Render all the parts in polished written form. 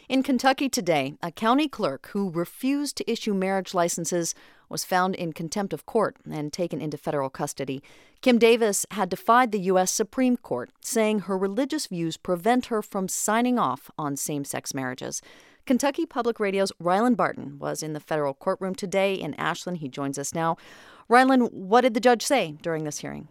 In Kentucky today, a county clerk who refused to issue marriage licenses was found in contempt of court and taken into federal custody. Kim Davis had defied the U.S. Supreme Court, saying her religious views prevent her from signing off on same-sex marriages. Kentucky Public Radio's Rylan Barton was in the federal courtroom today in Ashland. He joins us now. Rylan, what did the judge say during this hearing?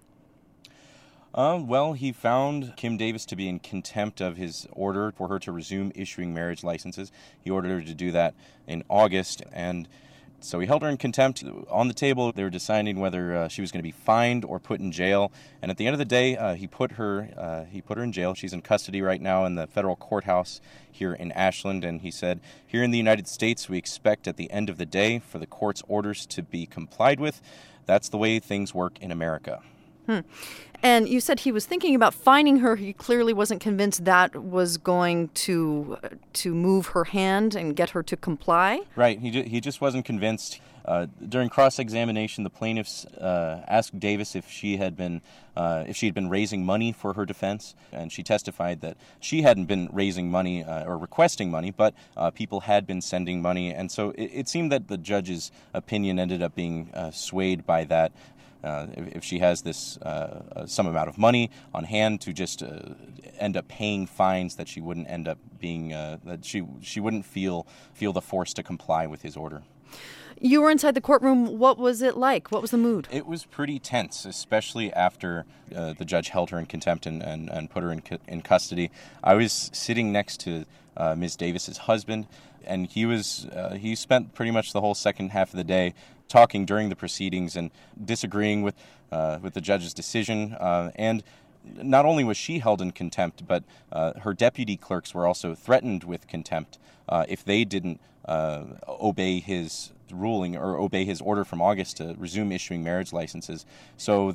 Well, he found Kim Davis to be in contempt of his order for her to resume issuing marriage licenses. He ordered her to do that in August, and so he held her in contempt. On the table, they were deciding whether she was going to be fined or put in jail. And at the end of the day, he put her in jail. She's in custody right now in the federal courthouse here in Ashland. And he said, "Here in the United States, we expect at the end of the day for the court's orders to be complied with. That's the way things work in America." And you said he was thinking about fining her. He clearly wasn't convinced that was going to move her hand and get her to comply. Right. He just wasn't convinced. During cross-examination, the plaintiffs asked Davis if she had been raising money for her defense, and she testified that she hadn't been raising money or requesting money, but people had been sending money, and so it seemed that the judge's opinion ended up being swayed by that. If she has this some amount of money on hand to just end up paying fines, that she wouldn't end up being that she wouldn't feel the force to comply with his order. You were inside the courtroom. What was it like? What was the mood? It was pretty tense, especially after the judge held her in contempt and put her in custody. I was sitting next to Ms. Davis's husband, and he spent pretty much the whole second half of the day talking during the proceedings and disagreeing with the judge's decision. And not only was she held in contempt, but her deputy clerks were also threatened with contempt if they didn't obey his ruling or obey his order from August to resume issuing marriage licenses. So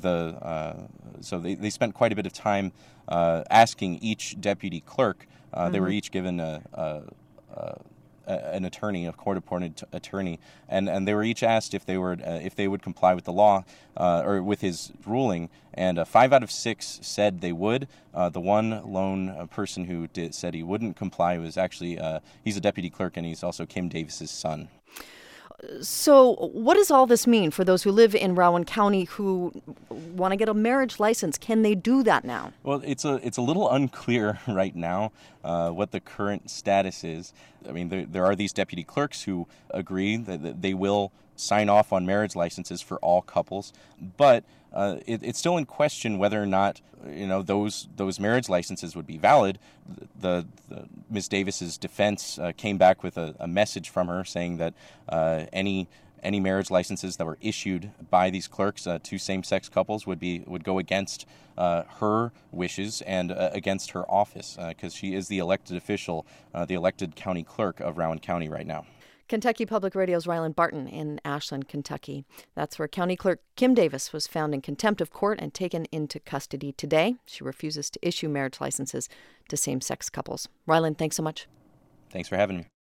they spent quite a bit of time asking each deputy clerk. They were each given an attorney, a court-appointed attorney, and they were each asked if they would comply with the law or with his ruling, and 5 out of 6 said they would. The one lone person who said he wouldn't comply was actually he's a deputy clerk, and he's also Kim Davis's son. So what does all this mean for those who live in Rowan County who want to get a marriage license? Can they do that now? Well, it's a little unclear right now what the current status is. I mean, there are these deputy clerks who agree that they will sign off on marriage licenses for all couples, but it's still in question whether or not those marriage licenses would be valid. The Ms. Davis's defense came back with a message from her saying that any marriage licenses that were issued by these clerks to same-sex couples would go against her wishes and against her office, because she is the elected official, the elected county clerk of Rowan County right now. Kentucky Public Radio's Rylan Barton in Ashland, Kentucky. That's where County Clerk Kim Davis was found in contempt of court and taken into custody today. She refuses to issue marriage licenses to same-sex couples. Rylan, thanks so much. Thanks for having me.